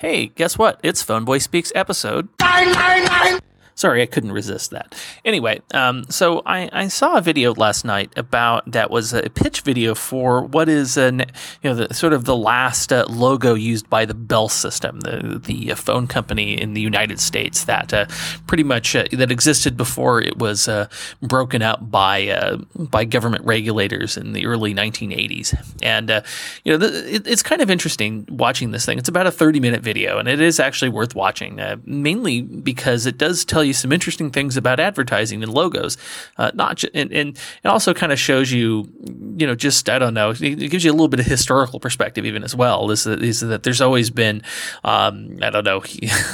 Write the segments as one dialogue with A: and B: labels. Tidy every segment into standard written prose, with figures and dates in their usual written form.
A: Hey, guess what? It's Phoneboy Speaks episode 999. Sorry, I couldn't resist that. Anyway, so I saw a video last night that was a pitch video for what is the sort of the last logo used by the Bell System, the phone company in the United States that pretty much that existed before it was broken up by government regulators in the early 1980s. And it's kind of interesting watching this thing. It's about a 30-minute video, and it is actually worth watching, mainly because it does tell you some interesting things about advertising and logos, and it also kind of shows you, just, I don't know, it gives you a little bit of historical perspective even as well. Is that there's always been, I don't know,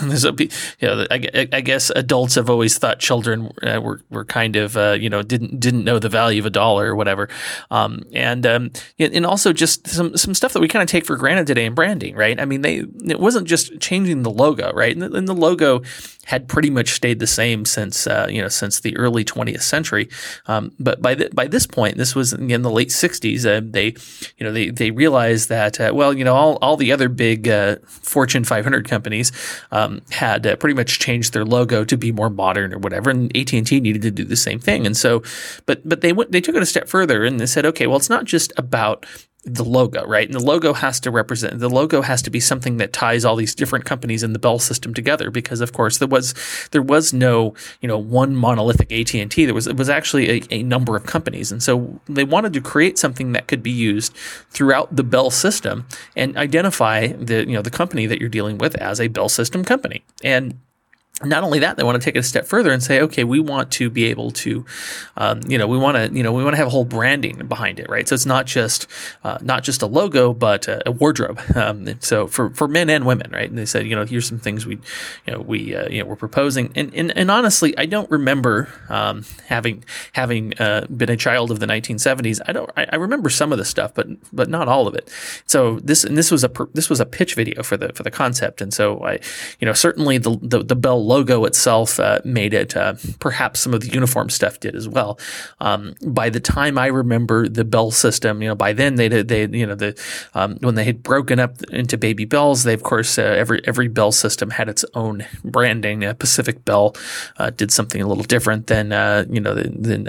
A: I guess adults have always thought children were kind of, didn't know the value of a dollar or whatever, and also just some stuff that we kind of take for granted today in branding, right? I mean, it wasn't just changing the logo, right? And the logo had pretty much stayed the same since the early 20th century. But by this point, this was in the late 60s. They realized that all the other big Fortune 500 companies had pretty much changed their logo to be more modern or whatever, and AT&T needed to do the same thing. And so, but they took it a step further and they said, okay, well, it's not just about the logo, right? And the logo has to be something that ties all these different companies in the Bell System together, because of course there was no, one monolithic AT&T. It was actually a number of companies. And so they wanted to create something that could be used throughout the Bell System and identify the company that you're dealing with as a Bell System company. And not only that, they want to take it a step further and say, okay, we want to be able to, we want to have a whole branding behind it, right? So it's not just a logo, but a wardrobe. So for men and women, right? And they said, here's some things we're proposing. And honestly, I don't remember having been a child of the 1970s. I remember some of the stuff, but not all of it. So this was a pitch video for the concept, and so certainly the Bell logo itself made it. Perhaps some of the uniform stuff did as well. By the time I remember the Bell System, by then when they had broken up into Baby Bells, they of course every Bell System had its own branding. Pacific Bell did something a little different than I don't know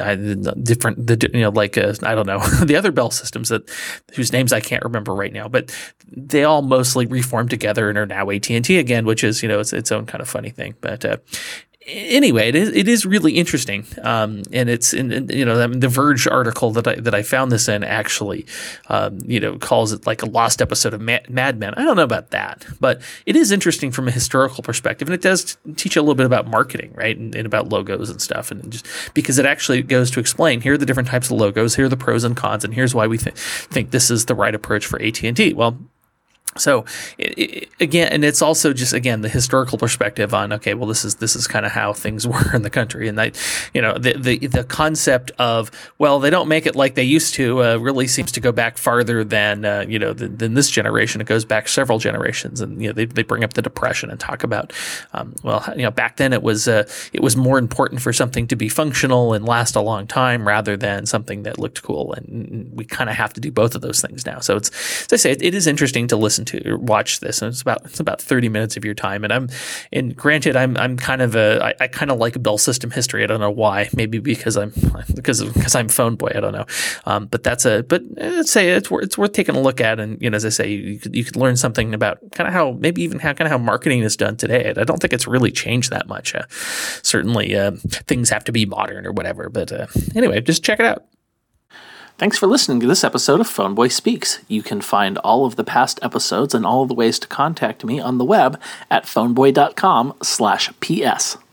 A: the other Bell Systems whose names I can't remember right now, but they all mostly reformed together and are now AT&T again, which is its own kind of funny thing. But anyway, it is really interesting, and it's the Verge article that I found this in actually calls it like a lost episode of Mad Men. I don't know about that, but it is interesting from a historical perspective, and it does teach you a little bit about marketing, right, and about logos and stuff, and just because it actually goes to explain here are the different types of logos, here are the pros and cons, and here's why we think this is the right approach for AT&T. Well. So again, and it's also just again the historical perspective on okay, well this is kind of how things were in the country, and the concept of well they don't make it like they used to really seems to go back farther than than this generation. It goes back several generations, and they bring up the Depression and talk about back then it was more important for something to be functional and last a long time rather than something that looked cool, and we kind of have to do both of those things now. So it's as I say, it is interesting to listen to or watch this, and it's about 30 minutes of your time. And granted, I'm kind of I kind of like Bell System history. I don't know why. Maybe because I'm phone boy. I don't know. But let's say it's worth taking a look at. And as I say, you could learn something about kind of how marketing is done today. I don't think it's really changed that much. Certainly, things have to be modern or whatever. But anyway, just check it out. Thanks for listening to this episode of Phoneboy Speaks. You can find all of the past episodes and all of the ways to contact me on the web at phoneboy.com/PS.